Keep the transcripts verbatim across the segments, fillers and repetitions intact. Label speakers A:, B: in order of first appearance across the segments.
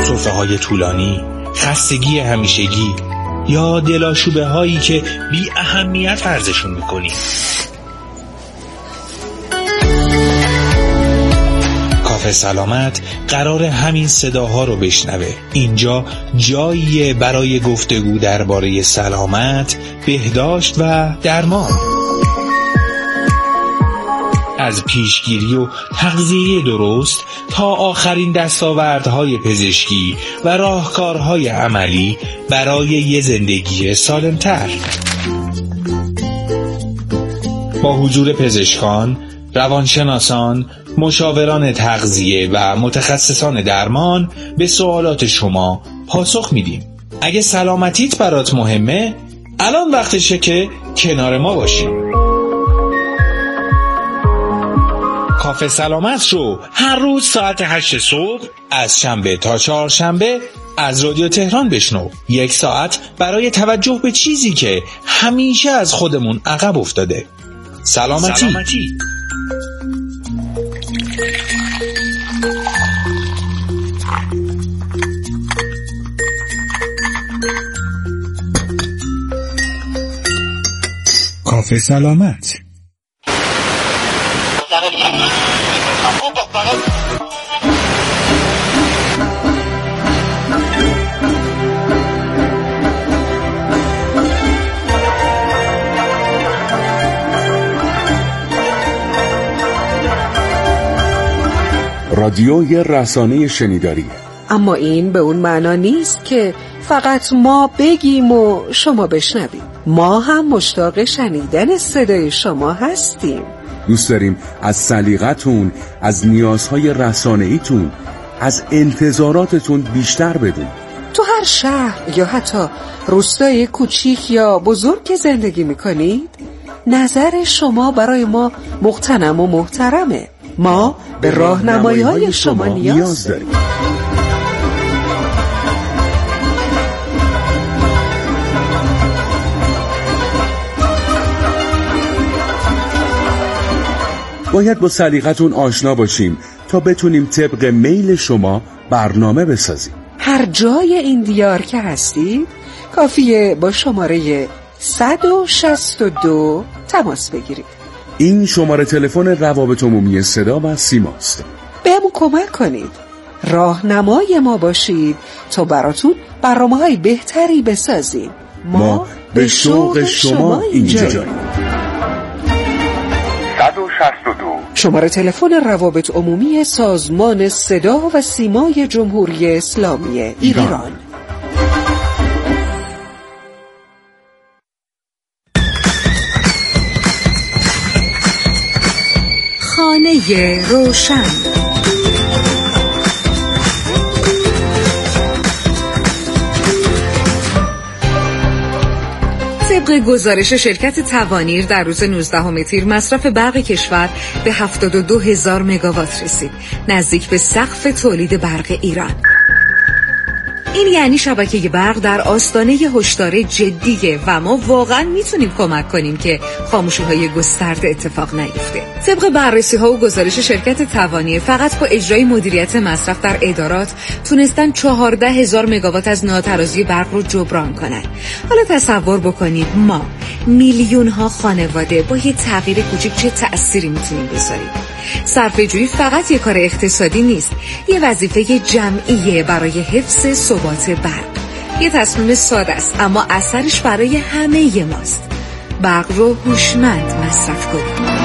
A: سفره‌های طولانی، خستگی همیشگی یا دلاشوبه هایی که بی اهمیت عرضشون میکنیم. کافه سلامت قرار همین صداها رو بشنوه. اینجا جاییه برای گفتگو درباره سلامت، بهداشت و درمان. از پیشگیری و تغذیه درست تا آخرین دستاوردهای پزشکی و راهکارهای عملی برای یه زندگی سالمتر. با حضور پزشکان، روانشناسان، مشاوران تغذیه و متخصصان درمان به سوالات شما پاسخ میدیم. اگه سلامتیت برات مهمه، الان وقتشه که کنار ما باشیم. کافه سلامت رو هر روز ساعت هشت صبح از شنبه تا چهارشنبه از رادیو تهران بشنو. یک ساعت برای توجه به چیزی که همیشه از خودمون عقب افتاده. سلامتی, سلامتی. کافه سلامت.
B: رادیو یه رسانه شنیداریه،
C: اما این به اون معنا نیست که فقط ما بگیم و شما بشنویم. ما هم مشتاق شنیدن صدای شما هستیم.
B: دوست داریم از سلیقتون، از نیازهای رسانه‌ایتون، از انتظاراتتون بیشتر بدون.
C: تو هر شهر یا حتی روستای کوچیک یا بزرگ که زندگی میکنید، نظر شما برای ما مغتنم و محترمه. ما به راهنمایی‌های شما نیاز داریم.
B: باید با سلیقتون آشنا باشیم تا بتونیم طبق میل شما برنامه بسازیم.
C: هر جای این دیار که هستید کافیه با شماره صد و شصت و دو تماس بگیرید.
B: این شماره تلفن روابط عمومی صدا و سیماست.
C: بهمون کمک کنید، راهنمای ما باشید تا براتون برنامه‌های بهتری بسازیم. ما, ما به شوق شما اینجاییم.
B: صد و شصت و دو
C: شماره تلفن روابط عمومی سازمان صدا و سیمای جمهوری اسلامی ایران, ایران. خانه روشن. طبق گزارش شرکت توانیر در روز نوزدهم تیر مصرف برق کشور به هفتاد و دو هزار مگاوات رسید، نزدیک به سقف تولید برق ایران. این یعنی شبکه برق در آستانه هشدار جدیه و ما واقعا میتونیم کمک کنیم که خاموشی‌های گسترده اتفاق نیفته. طبق بررسی‌ها و گزارش شرکت توانیر، فقط با اجرای مدیریت مصرف در ادارات تونستن چهارده هزار مگاوات از ناترازی برق رو جبران کنن. حالا تصور بکنید ما میلیون‌ها خانواده با یه تغییر کوچیک چه تأثیری میتونیم بذاریم. صرفه‌جویی فقط یک کار اقتصادی نیست، یه وظیفه جمعیه برای حفظ ثبات برق. یه تصمیم ساده است اما اثرش برای همه ماست. برق رو هوشمند مصرف کنید.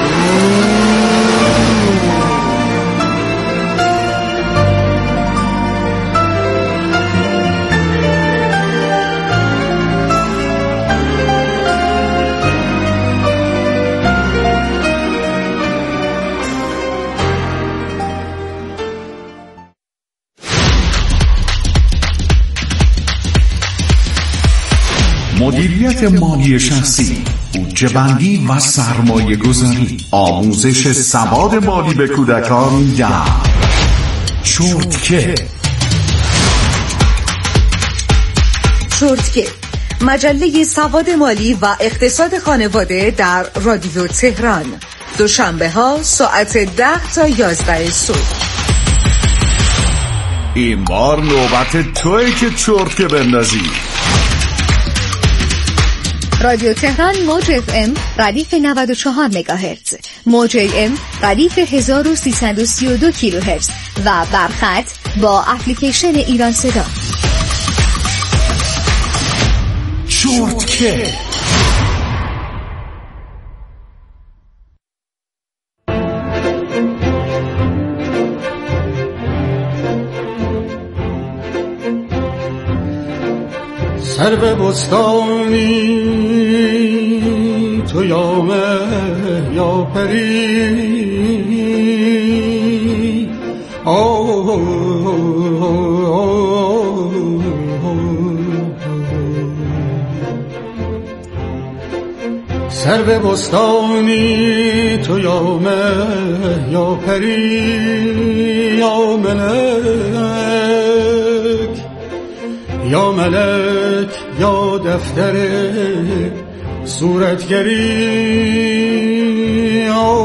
D: مدیریت مالی شخصی، بودجه بندی و سرمایه گذاری، آموزش سواد مالی به کودکان در شورتکه.
E: شورتکه، مجله سواد مالی و اقتصاد خانواده در رادیو تهران، دوشنبه ها ساعت ده تا یازده صبح.
D: این بار نوبت توئه که چرت که بندازی.
E: رادیو تهران موج اف ام ردیف نود و چهار مگاهرتز، موج ای ام ردیف هزار و سیصد و سی و دو کیلوهرتز و برخط با اپلیکیشن ایران صدا.
D: چرت که
F: سر به بستانی تو یا مه یا پری، سر به بستانی تو یا مه یا پری یا ملک یا ملک یا دفتر صورتگری،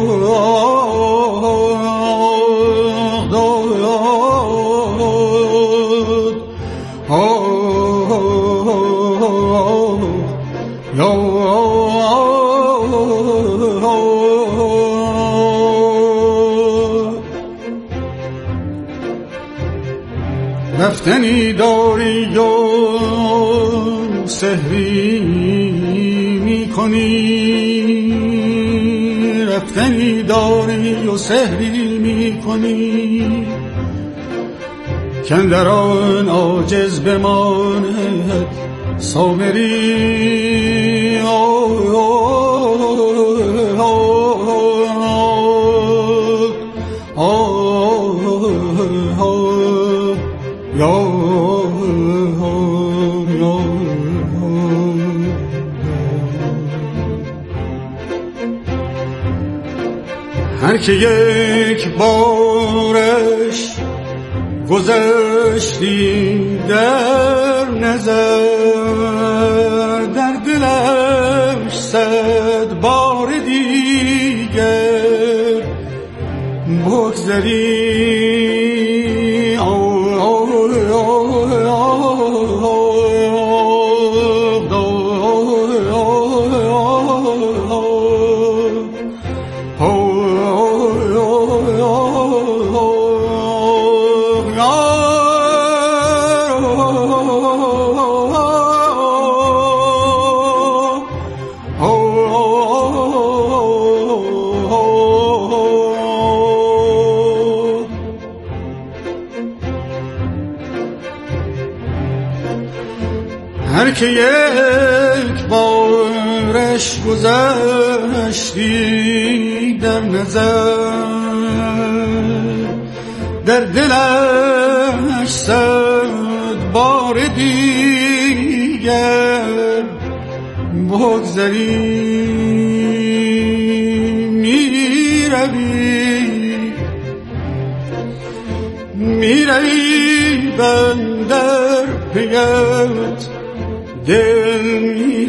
F: رفتنی داری و سحری می کنی، رفتنی داری و سحری می کنی، کاندر آن عاجز بماند سامری. آه آه آه آه هر که یک بارش گذشتی در نظر، در دلش صد بار دیگر بگذری. هر که یک بارش گذشتی در نظر، در دلش صد بار دیگر بگذری. می روی می روی بندر پیت دل می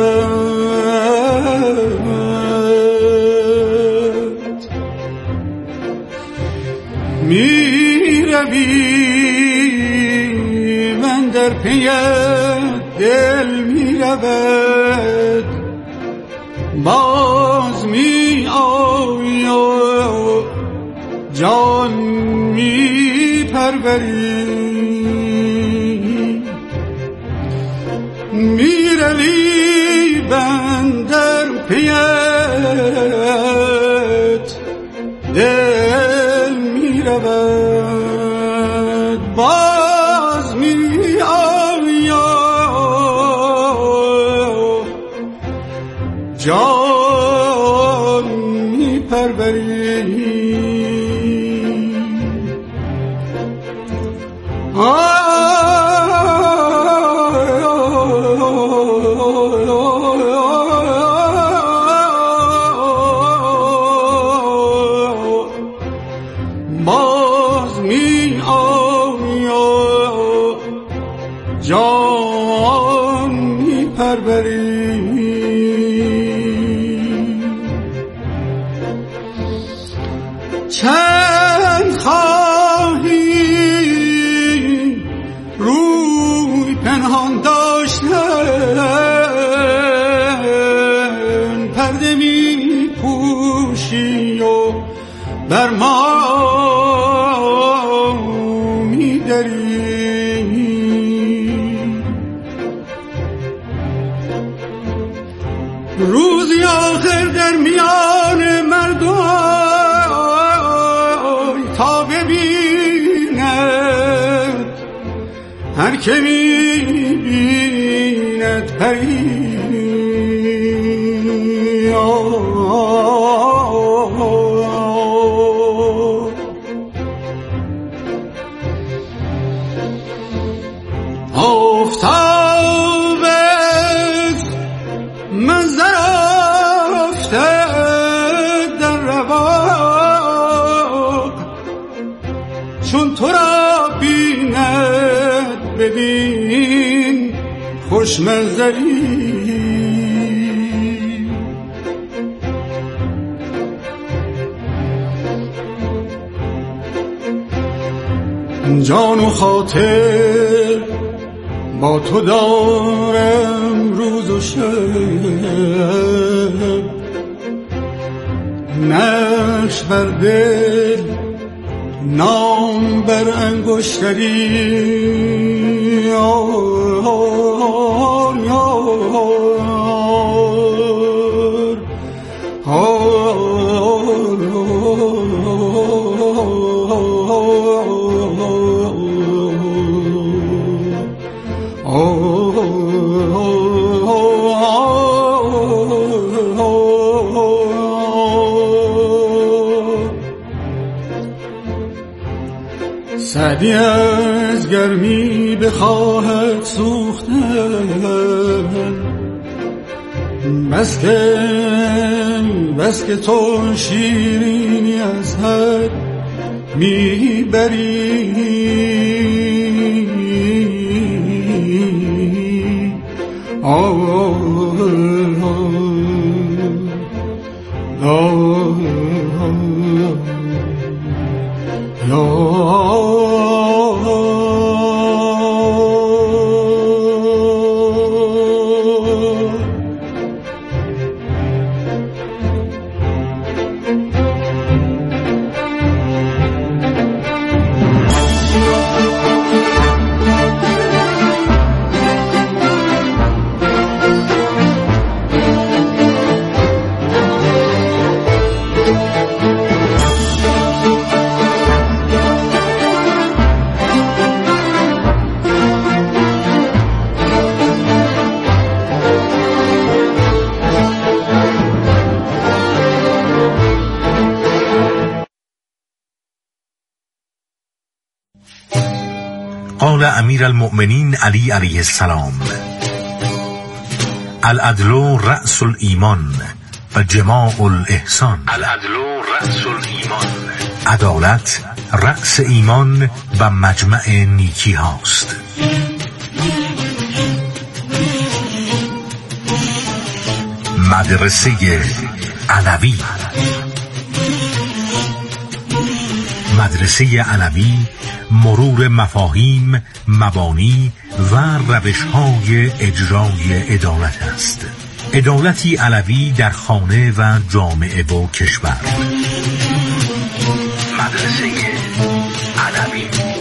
F: رود، می روی من در پیت دل می رود، باز می آیی و جان می پروری. میروی بندر پیت دل میرود، باز می آیی جان میپروری. باز می آیی جان می پروری. چند خواهی پنهان داشتن پرده می پوشی و بر ما می دری، روزی آخر در میان مردم تا ببیند هر که می بیند پری. آفتاب منظر افتد در رواق، چون تو را بیند ببین خوش منظری. جان و خاطر با تو دارم روز و شب، نقش بر دل نام بر انگشتری. آه آه سعدی از گرمی بخواهد سوختن، بس که بس که تو شیرینی از حد میبری. آه آه آه
G: قال امیر المؤمنین علی علیه السلام: العدل رأس الایمان و جماع الاحسان. العدل رأس الایمان، عدالت رأس ایمان و مجمع نیکی هاست. مدرسه علوی. مدرسه علوی مرور مفاهیم، مبانی و روش‌های اجرای عدالت است. عدالتی علوی در خانه و جامعه و کشور. مدرسه علوی.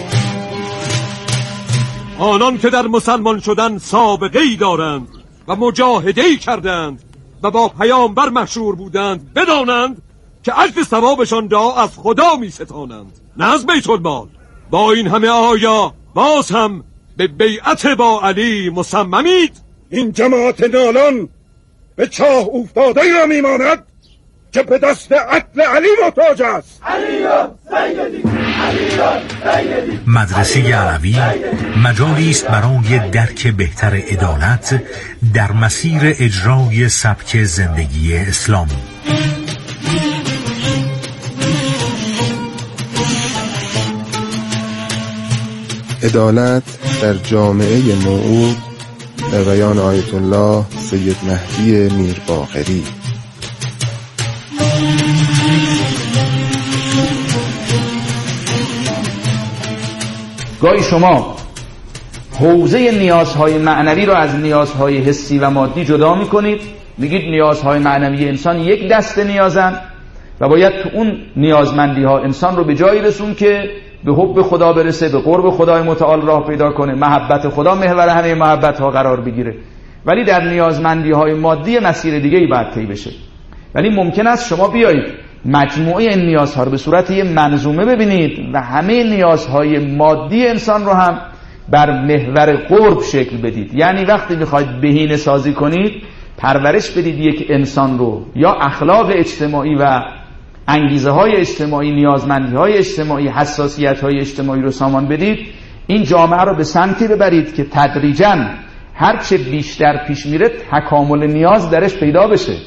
H: آنان که در مسلمان شدن سابقه‌ای دارند و مجاهده‌ای کردند و با پیامبر مشهور بودند، بدانند که اجر ثوابشان را از خدا می ستانند، نه از بیت المال. با این همه آیا باز هم به بیعت با علی مصممید؟
I: این جماعت نالان به چاه افتاده را میماند که به دست عدل علی محتاج است.
G: مدرسه علوی مجالی است برای درک بهتر عدالت در مسیر اجرای سبک زندگی اسلامی.
J: عدالت در جامعه موعود در بیان آیت الله سید مهدی میرباقری.
K: گاهی شما حوزه نیازهای معنوی رو از نیازهای حسی و مادی جدا میکنید، میگید نیازهای معنوی انسان یک دسته نیازن و باید تو اون نیازمندی ها انسان رو به جایی رسون که به حب خدا برسه، به قرب خدای متعال راه پیدا کنه، محبت خدا محور همه محبت ها قرار بگیره. ولی در نیازمندی های مادی مسیر دیگه ای باید طی بشه. ولی ممکن است شما بیایید مجموعه این نیازها رو به صورت یه منظومه ببینید و همه نیازهای مادی انسان رو هم بر محور قرب شکل بدید. یعنی وقتی میخواید بهینه سازی کنید، پرورش بدید یک انسان رو، یا اخلاق اجتماعی و انگیزه های اجتماعی، نیازمندی های اجتماعی، حساسیت های اجتماعی رو سامان بدید، این جامعه رو به سمتی ببرید که تدریجاً هرچه بیشتر پیش میره تکامل نیاز درش پیدا بشه.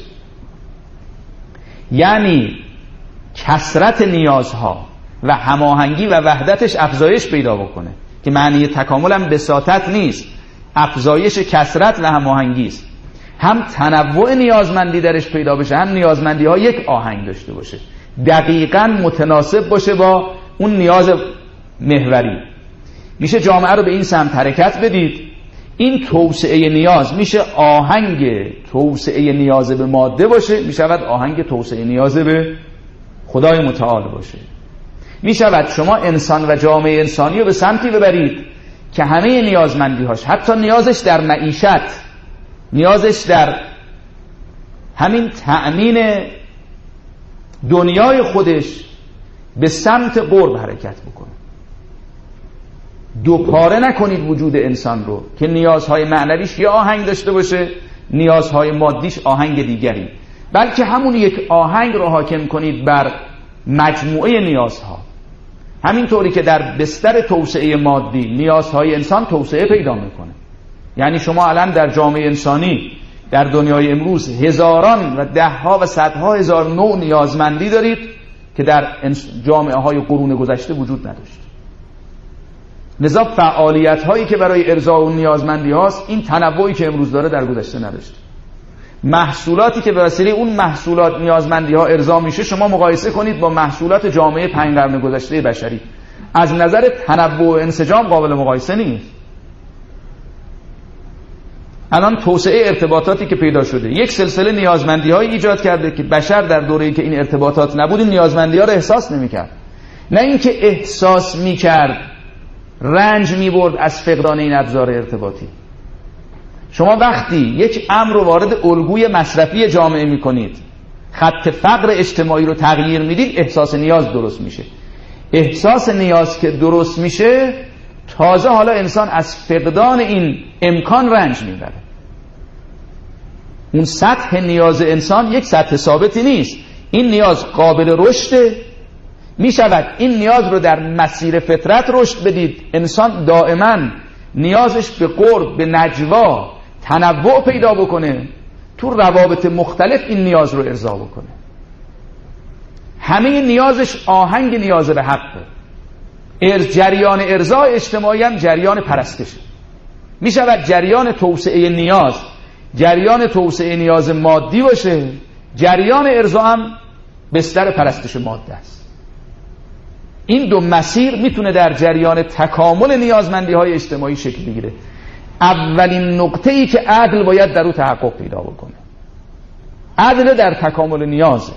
K: یعنی کثرت نیازها و هماهنگی و وحدتش افزایش پیدا بکنه، که معنی تکامل هم بساطت نیست، افزایش کثرت و هماهنگی است. هم تنوع نیازمندی درش پیدا بشه، هم نیازمندی ها یک آهنگ داشته باشه، دقیقاً متناسب باشه با اون نیاز محوری. میشه جامعه رو به این سمت حرکت بدید. این توسعه نیاز میشه آهنگ توسعه نیاز به ماده باشه، میشود آهنگ توسعه نیاز به خدای متعال باشه. میشود شما انسان و جامعه انسانی رو به سمتی ببرید که همه نیازمندی هاش، حتی نیازش در معیشت، نیازش در همین تأمین دنیای خودش، به سمت قرب حرکت بکنه. دو پاره نکنید وجود انسان رو که نیازهای معنویش یه آهنگ داشته باشه، نیازهای مادیش آهنگ دیگری، بلکه همون یک آهنگ رو حاکم کنید بر مجموعه نیازها. همینطوری که در بستر توسعه مادی نیازهای انسان توسعه پیدا میکنه. یعنی شما الان در جامعه انسانی در دنیای امروز هزاران و ده ها و صدها هزار نوع نیازمندی دارید که در جامعه های قرون گذشته وجود نداشت. لذا فعالیت هایی که برای ارضاء اون نیازمندی هاست، این تنوعی که امروز داره در گذشته نداشت. محصولاتی که به وسیله اون محصولات نیازمندی ها ارضاء میشه، شما مقایسه کنید با محصولات جامعه پنج قرن گذشته بشری، از نظر تنوع و انسجام قابل مقایسه نیست. الان توسعه ارتباطاتی که پیدا شده یک سلسله نیازمندی های ایجاد کرده که بشر در دوره‌ای که این ارتباطات نبود این نیازمندی ها رو احساس نمی‌کرد. نه اینکه احساس می‌کرد، رنج می‌برد از فقدان این ابزار ارتباطی. شما وقتی یک امر رو وارد الگوی مصرفی جامعه می‌کنید، خط فقر اجتماعی رو تغییر میدید، احساس نیاز درست میشه. احساس نیاز که درست میشه، تازه حالا انسان از فقدان این امکان رنج میبره. اون سطح نیاز انسان یک سطح ثابتی نیست. این نیاز قابل رشده، میشود این نیاز رو در مسیر فطرت رشد بدید. انسان دائما نیازش به قرب، به نجوا، تنوع پیدا بکنه، تو روابط مختلف این نیاز رو ارضا بکنه. همه نیازش آهنگ نیاز به حقه. جریان ارضاء اجتماعی هم جریان پرستشه. می شود جریان توسعه نیاز جریان توسعه نیاز مادی باشه، جریان ارضاء هم بستر پرستش ماده است. این دو مسیر میتونه در جریان تکامل نیازمندی های اجتماعی شکل بگیره. اولین نقطه ای که عدل باید در او تحقق پیدا بکنه، عدل در تکامل نیازه.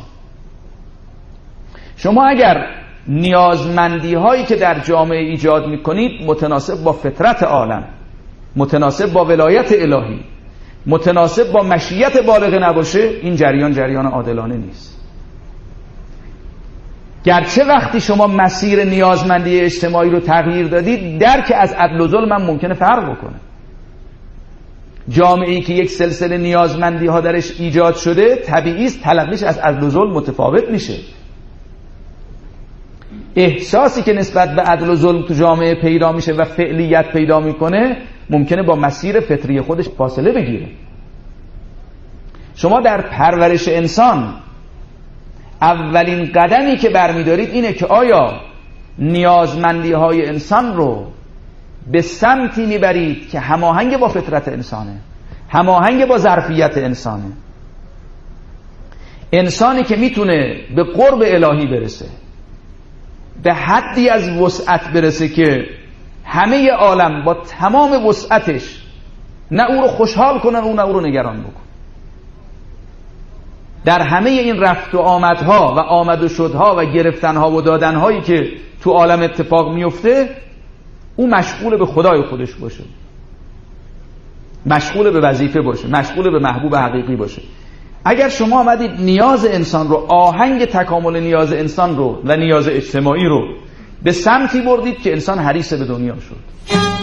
K: شما اگر نیازمندی هایی که در جامعه ایجاد میکنید متناسب با فطرت عالم، متناسب با ولایت الهی، متناسب با مشیت بالغ نباشه، این جریان جریان عادلانه نیست. گرچه وقتی شما مسیر نیازمندی اجتماعی رو تغییر دادید، درک از عدل و ظلم هم ممکنه فرق بکنه. جامعه‌ای که یک سلسله نیازمندی ها درش ایجاد شده، طبیعی است تلقیش از عدل و ظلم متفاوت میشه. احساسی که نسبت به عدل و ظلم تو جامعه پیدا میشه و فعلیت پیدا میکنه، ممکنه با مسیر فطری خودش فاصله بگیره. شما در پرورش انسان اولین قدمی که برمیدارید اینه که آیا نیازمندی های انسان رو به سمتی میبرید که هماهنگ با فطرت انسانه، هماهنگ با ظرفیت انسانه. انسانی که میتونه به قرب الهی برسه، به حدی از وسعت برسه که همه عالم با تمام وسعتش نه او رو خوشحال کنن او نه او رو نگران بکن. در همه این رفت و آمدها و آمد و شدها و گرفتنها و دادنهایی که تو عالم اتفاق میفته او مشغول به خدای خودش باشه، مشغول به وظیفه باشه، مشغول به محبوب حقیقی باشه. اگر شما آمدید نیاز انسان رو، آهنگ تکامل نیاز انسان رو و نیاز اجتماعی رو به سمتی بردید که انسان حریص به دنیا شد.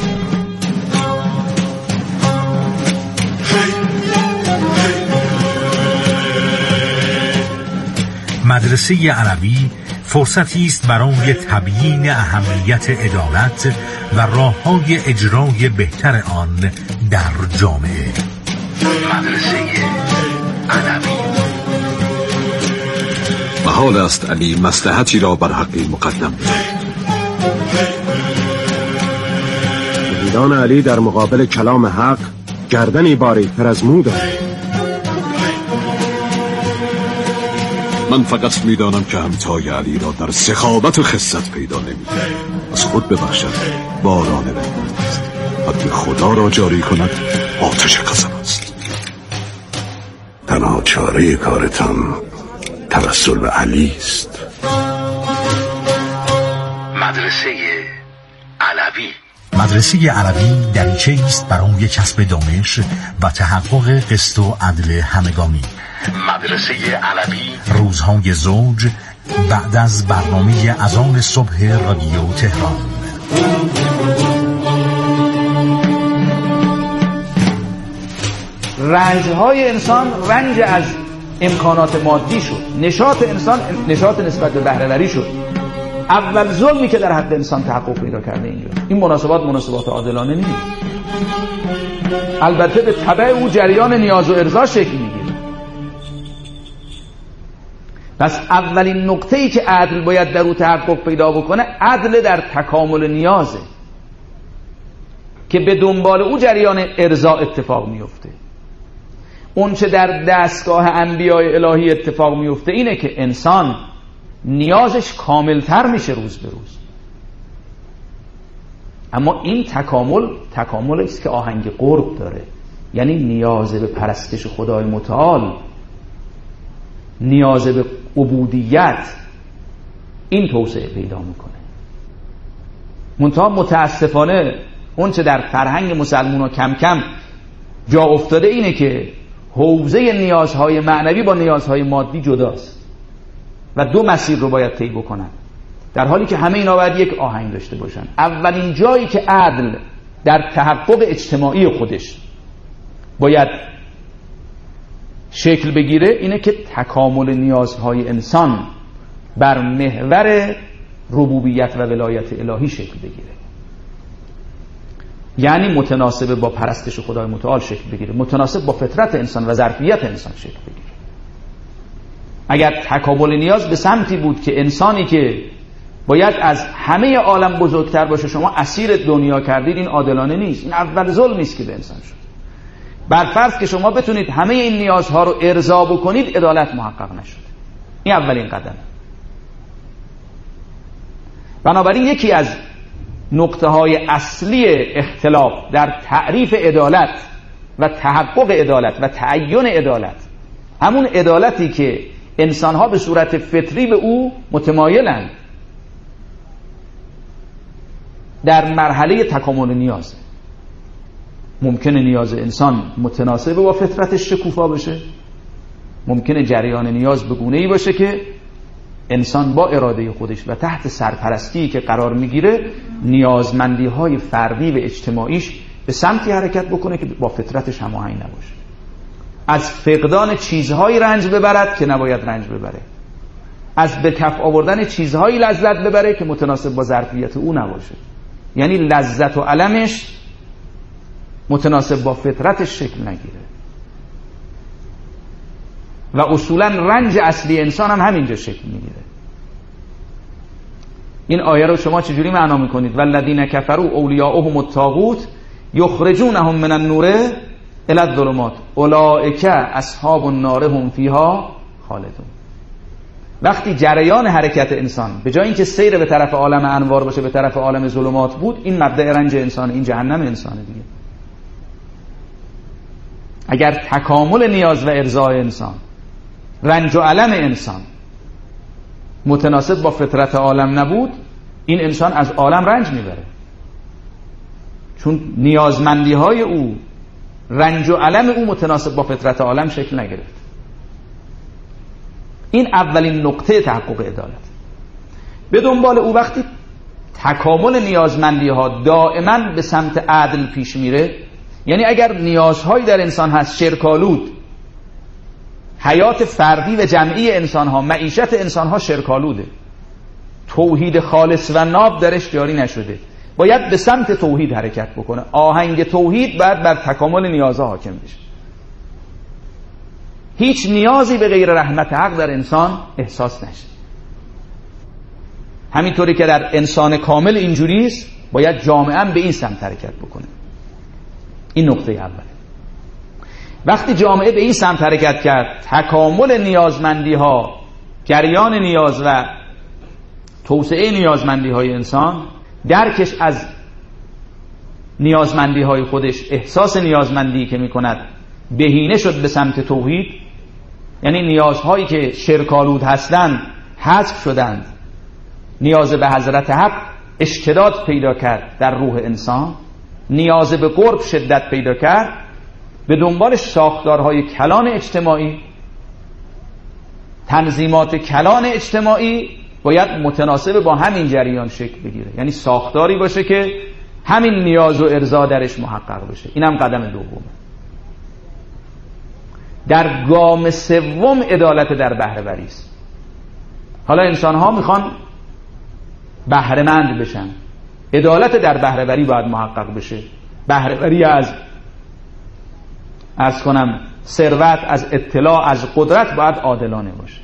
G: مدرسه علوی فرصتی است برای تبیین اهمیت عدالت و راه‌های اجرای بهتر آن در جامعه. مدرسه علوی.
L: محال است علی مصلحتی را بر حقی مقدم بدهد.
M: شهیدان علی در مقابل کلام حق گردنی باریک‌تر از مو دارند.
L: من فقط میدانم که همتای علی را در سخاوت و خست پیدا نمی‌کنم. از خود ببخشد باران رحمت است، حد خدا را جاری کند آتش قسم است.
N: تنها چاره کارتان توسل به علی است.
G: مدرسه علوی. مدرسه علوی دریچه است برای کسب دانش و تحقق قسط و عدل همگانی. مدرسه علوی روزهای زوج بعد از برنامه اذان صبح رادیو تهران.
K: رنجهای انسان رنج از امکانات مادی شد، نشاط انسان نشاط نسبت به بهره‌وری شد. اول ظلمی که در حد انسان تحقق پیدا کرده اینجا، این مناسبات مناسبات عادلانه نیست. البته به تبع او جریان نیاز و ارضا شکل میگیره. پس اولین نقطه‌ای که عدل باید در او تحقق پیدا بکنه عدل در تکامل نیازه که به دنبال او جریان ارضا اتفاق میفته. اون چه در دستگاه انبیاء الهی اتفاق میفته اینه که انسان نیازش کاملتر میشه روز به روز. اما این تکامل تکاملی است که آهنگ قرب داره، یعنی نیاز به پرستش خدای متعال، نیاز به عبودیت، این توسعه پیدا میکنه. منتها متاسفانه اون چه در فرهنگ مسلمان‌ها کم کم جا افتاده اینه که حوزه نیازهای معنوی با نیازهای مادی جداست و دو مسیر رو باید طی بکنن، در حالی که همه اینا باید یک آهنگ داشته باشن. اولین جایی که عدل در تحقق اجتماعی خودش باید شکل بگیره اینه که تکامل نیازهای انسان بر محور ربوبیت و ولایت الهی شکل بگیره، یعنی متناسب با پرستش خدای متعال شکل بگیره، متناسب با فطرت انسان و ظرفیت انسان شکل بگیره. اگر تکامل نیاز به سمتی بود که انسانی که باید از همه عالم بزرگتر باشه شما اسیر دنیا کردید، این عادلانه نیست، این اول ظلمی است که به انسان شد. بر فرض که شما بتونید همه این نیازها رو ارضا بکنید عدالت محقق نشد. این اولین قدم. بنابراین یکی از نقطه های اصلی اختلاف در تعریف عدالت و تحقق عدالت و تعین عدالت، همون عدالتی که انسانها به صورت فطری به او متمایلند در مرحله تکامل نیاز. ممکنه نیاز انسان متناسب با فطرتش شکوفا بشه، ممکنه جریان نیاز به گونه‌ای باشه که انسان با اراده خودش و تحت سرپرستی که قرار میگیره نیازمندی‌های فردی و اجتماعیش به سمتی حرکت بکنه که با فطرتش هماهنگ نباشه، از فقدان چیزهایی رنج ببرد که نباید رنج ببره، از به کف آوردن چیزهایی لذت ببره که متناسب با ظرفیت او نباشه، یعنی لذت و علمش متناسب با فطرتش شکل نگیره. و اصولا رنج اصلی انسان هم همینجا شکل میگیره. این آیه رو شما چجوری معنا میکنید؟ والذین کفروا اولیاؤهم الطاغوت یخرجونهم من النور الی الظلمات اولئک اصحاب النار هم فیها خالدون. وقتی جریان حرکت انسان به جای اینکه سیر به طرف عالم انوار باشه به طرف عالم ظلمات بود، این مبدأ رنج انسان، این جهنم انسانه دیگه. اگر تکامل نیاز و ارضای انسان، رنج و الم انسان متناسب با فطرت عالم نبود، این انسان از عالم رنج میبره، چون نیازمندی های او، رنج و الم او متناسب با فطرت عالم شکل نگرفت. این اولین نقطه تحقق عدالت. به دنبال او وقتی تکامل نیازمندی ها دائما به سمت عدل پیش میره، یعنی اگر نیازهایی در انسان هست شرکالود، حیات فردی و جمعی انسان ها، معیشت انسان ها شرکالوده، توحید خالص و ناب درش جاری نشده، باید به سمت توحید حرکت بکنه. آهنگ توحید باید بر تکامل نیازها حاکم بشه. هیچ نیازی به غیر رحمت حق در انسان احساس نشه. همینطوری که در انسان کامل اینجوریست، باید جامعه به این سمت حرکت بکنه. این نقطه اوله. وقتی جامعه به این سمت حرکت کرد، تکامل نیازمندی ها، جریان نیاز و توسعه نیازمندی های انسان، درکش از نیازمندی های خودش، احساس نیازمندی که می کند بهینه شد به سمت توحید، یعنی نیازهایی که شرکالود هستند حذف شدند، نیاز به حضرت حق اشتداد پیدا کرد در روح انسان، نیاز به قرب شدت پیدا کرد، به دنبالش ساختارهای کلان اجتماعی، تنظیمات کلان اجتماعی باید متناسب با همین جریان شکل بگیره، یعنی ساختاری باشه که همین نیاز و ارضا درش محقق بشه. اینم قدم دومه. در گام سوم عدالت در بهره وری است. حالا انسان ها میخوان بهره مند بشن، عدالت در بهره وری باید محقق بشه. بهره وری از از کنم ثروت، از اطلاع، از قدرت باید عادلانه باشه.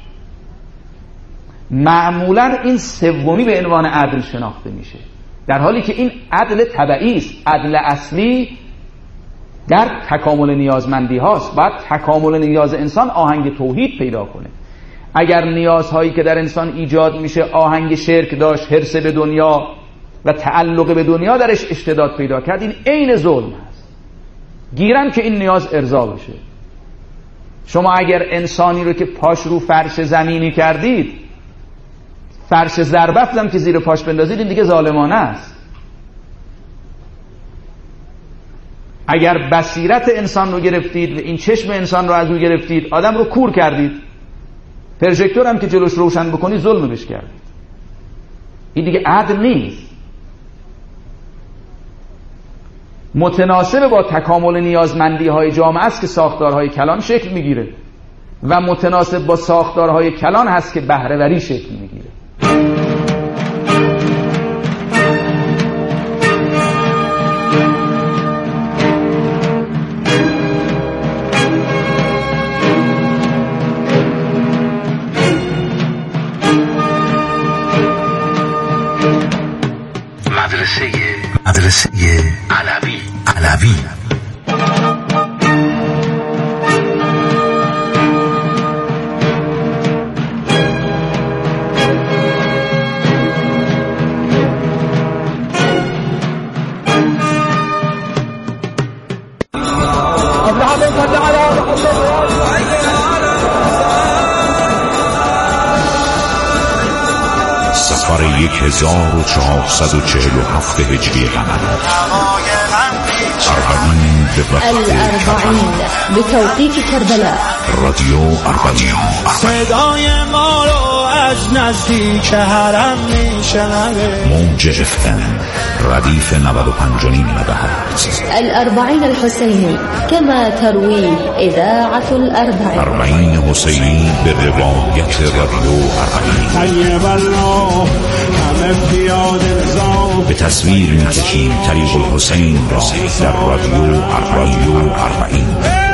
K: معمولا این سومی به عنوان عدل شناخته میشه، در حالی که این عدل طبعی است. عدل اصلی در تکامل نیازمندی هاست. باید تکامل نیاز انسان آهنگ توحید پیدا کنه. اگر نیازهایی که در انسان ایجاد میشه آهنگ شرک داشت، حرص به دنیا و تعلق به دنیا درش اشتداد پیدا کرد، این عین ظلم هست. گیرن که این نیاز ارضا بشه. شما اگر انسانی رو که پاش رو فرش زمینی کردید، فرش زربفت هم که زیر پاش بندازید، این دیگه ظالمانه است. اگر بصیرت انسان رو گرفتید و این چشم انسان رو از او گرفتید، آدم رو کور کردید، پروژکتور هم که جلوش روشن بکنید ظلم بهش کردید. این دیگه عدل نیست. متناسب با تکامل نیازمندی های جامعه است که ساختارهای کلان شکل میگیره و متناسب با ساختارهای کلان هست که بهره وری شکل میگیره.
G: مدرسه مدرسه علوی علوی
N: سفر یک هزار و چهارصد و چهل و هفت هجری قمری، اربعین به وقت
E: الاربعین به توقیت کربلا.
N: رادیو اربعین.
O: صدای ما رو از نزدیک حرم میشنوه.
N: موج اف ام ردیف نود و پنج و نیم مگاهرتز.
E: الاربعین الحسینی كما تروی اذاعة الاربعین.
N: اربعین حسینی به روایت رادیو اربعین.
O: طیب الله همه پیاده زا.
N: به تصویر میکشیم طریق الحسین را در رادیو اربعین. اربعین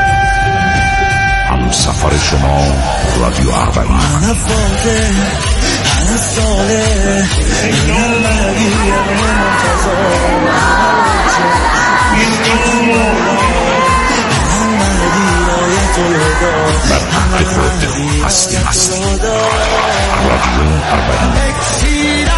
N: هم سفر شما رادیو اربعین.
O: انا فاته انا صالح انا مهدی انا
N: بر حق خود هستی هستی. اربعین.